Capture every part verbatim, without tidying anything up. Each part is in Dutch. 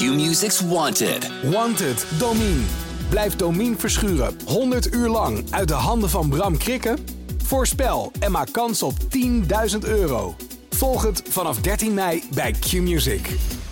Q-Music's Wanted. Wanted, Domine. Blijf Domine verschuren honderd uur lang uit de handen van Bram Krikke? Voorspel en maak kans op tienduizend euro. Volg het vanaf dertien mei bij Q-Music.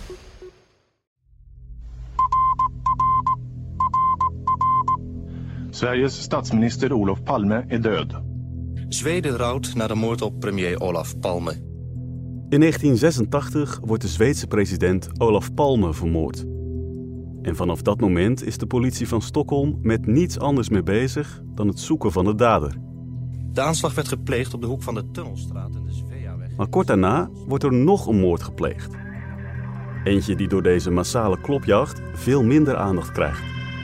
Sveriges statsminister Olof Palme är död. Zweden rouwt na de moord op premier Olof Palme. In negentien zesentachtig wordt de Zweedse president Olof Palme vermoord. En vanaf dat moment is de politie van Stockholm met niets anders meer bezig dan het zoeken van de dader. De aanslag werd gepleegd op de hoek van de Tunnelstraat en de Sveaweg. Maar kort daarna wordt er nog een moord gepleegd. Eentje die door deze massale klopjacht veel minder aandacht krijgt.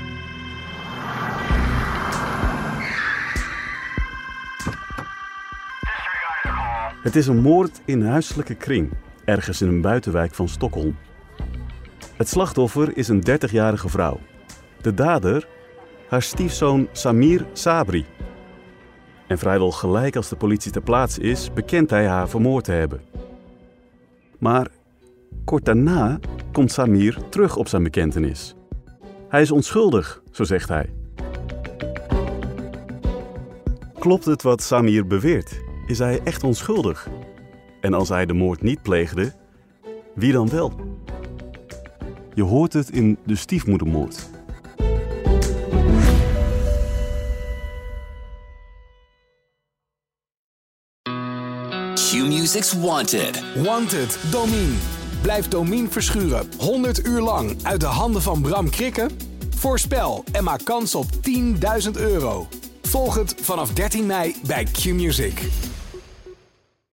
Het is een moord in huiselijke kring, ergens in een buitenwijk van Stockholm. Het slachtoffer is een dertigjarige vrouw. De dader, haar stiefzoon Samir Sabri. En vrijwel gelijk als de politie ter plaatse is, bekent hij haar vermoord te hebben. Maar kort daarna komt Samir terug op zijn bekentenis. Hij is onschuldig, zo zegt hij. Klopt het wat Samir beweert? Is hij echt onschuldig? En als hij de moord niet pleegde, wie dan wel? Je hoort het in De Stiefmoedermoord. Q-Music's Wanted. Wanted, Domine. Blijf Domine verschuren honderd uur lang uit de handen van Bram Krikke? Voorspel en maak kans op tienduizend euro. Volg het vanaf dertien mei bij Q-Music.